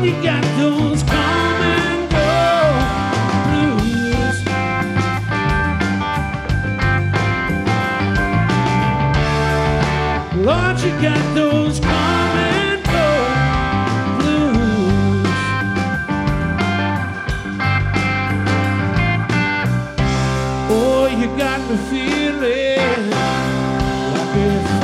you got those come and go blues. Lord, you got those come and go blues. Oh, you got me feeling like if